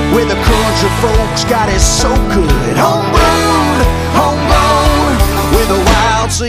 where the country folks got it so good. Homebrew